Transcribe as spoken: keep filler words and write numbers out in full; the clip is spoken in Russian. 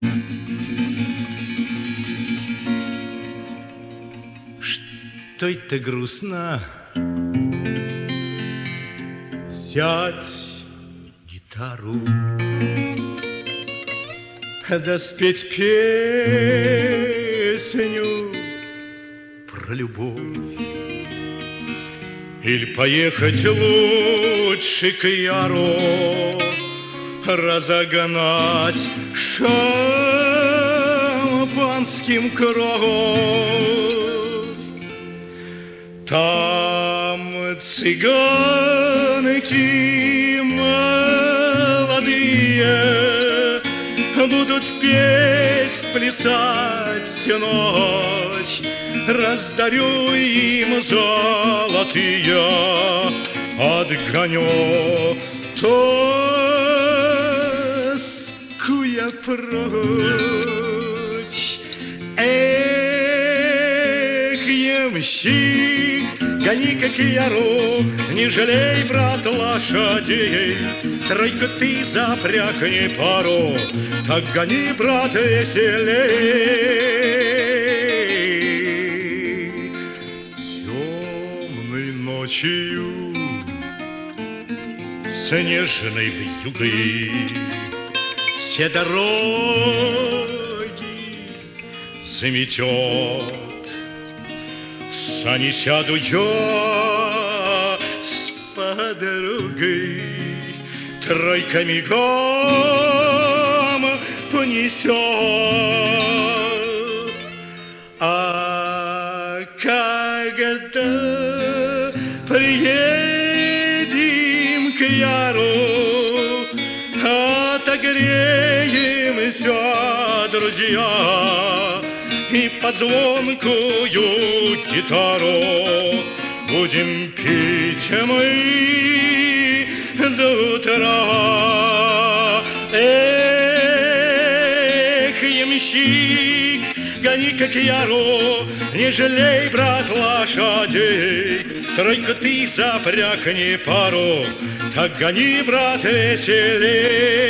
Что это грустно? Взять гитару, да спеть песню про любовь. Или поехать лучше к Яру, разогнать шампанским кровь. Там цыганки молодые будут петь, плясать всю ночь. Раздарю им золотые, отгоню тоску я прочь. Эх, ямщик, гони-ка к Яру, не жалей, брат, лошадей. Тройка ты запрягни пару, так гони, брат, веселей. Темной ночью, снежной вьюгой, все дороги заметет. В сани сяду я с подругой, тройка мигом понесет. А когда приедем к Яру, отогреемся, друзья, и под звонкую гитару будем петь мы до утра. Эх, ямщик, гони-ка к Яру, не жалей, брат, лошадей. Тройка ты запрягни пару, так гони, брат, веселей.